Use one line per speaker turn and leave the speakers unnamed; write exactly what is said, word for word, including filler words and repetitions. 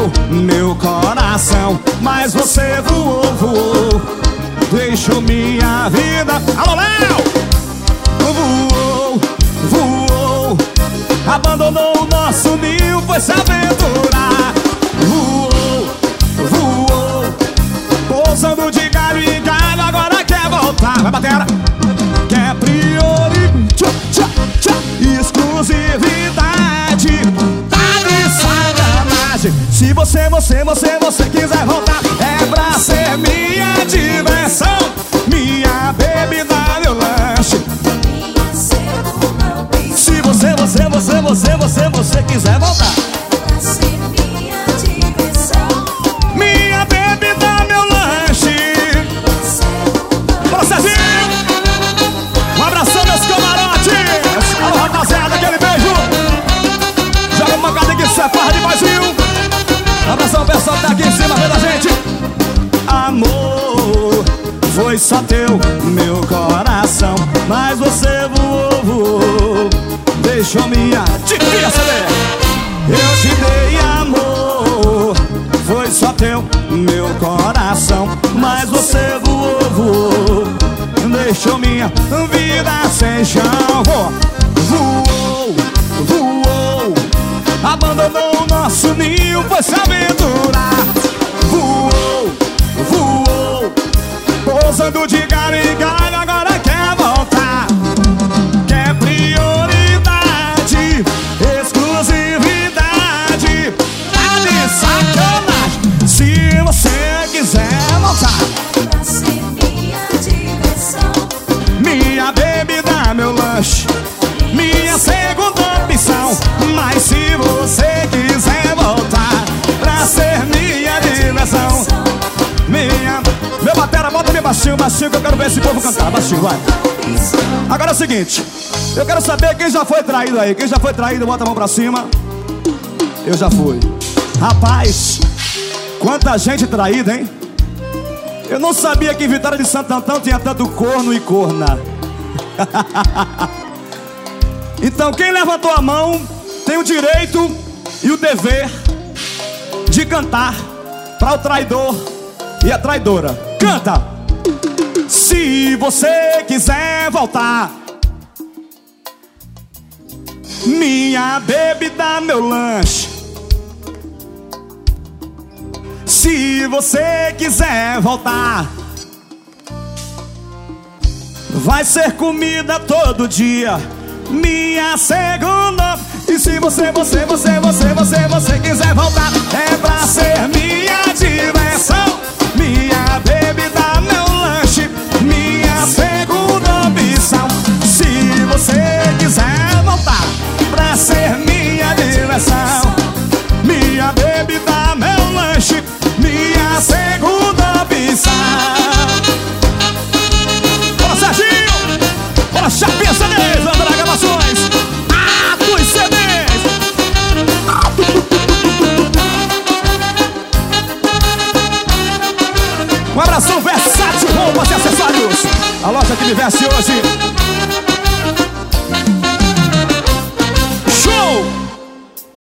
teu meu coração, mas você voou, voou, deixou minha vida. Alô, Léo! Voou, voou, abandonou o nosso ninho, foi se aventurar. Voou, voou, pousando de galho em galho, agora quer voltar. Vai, batera! Quer prioridade, tchá, tchá, tchá, exclusividade. Tá de sacanagem. Se você, você, você, você quiser voltar, é pra ser minha diversão, minha bebida, meu lanche. Se você, você, você, você, você, você quiser voltar,
Pra ser minha diversão,
minha bebida, meu lanche. Bora, Serginho! Um abração, meus camarotes! Alô, rapaziada, aquele beijo! Joga uma mancada que você farra de vazio. Um abração, o pessoal que tá aqui em cima vendo a gente. Amor, foi só teu meu coração, mas você voou, voou, deixou minha... Te queria saber! Eu te dei amor, foi só teu meu coração, mas você voou, voou, deixou minha vida sem chão. Voou, voou, abandonou o nosso ninho, foi se aventurar. Voou, voou, pousando de galho em galho, agora quer voltar. Quer prioridade, exclusividade. Tá de sacanagem. Se você quiser voltar,
pra ser minha diversão,
minha bebida, meu lanche, minha segunda opção. Mas se você quiser voltar, pra ser minha diversão, minha... Meu batera, bota me baixinho, baixinho, que eu quero ver esse povo cantar. Baixinho, vai. Agora é o seguinte, eu quero saber quem já foi traído aí. Quem já foi traído, bota a mão pra cima. Eu já fui. Rapaz, quanta gente traída, hein? Eu não sabia que em Vitória de Santo Antão tinha tanto corno e corna. Então quem levantou a mão tem o direito e o dever de cantar para o traidor e a traidora. Canta! Se você quiser voltar, minha bebida, meu lanche. Se você quiser voltar, vai ser comida todo dia, minha segunda. E se você, você, você, você, você, você quiser voltar, é pra ser minha diversão, minha bebida, meu lanche, minha segunda opção. Se você quiser voltar, pra ser minha diversão, minha bebida, meu lanche, minha segunda opção. Bora, Serginho! Bora, Chapinha C Ds, André Gravações, Atos C Ds. Um abração versátil, roupas e acessórios. A loja que me veste hoje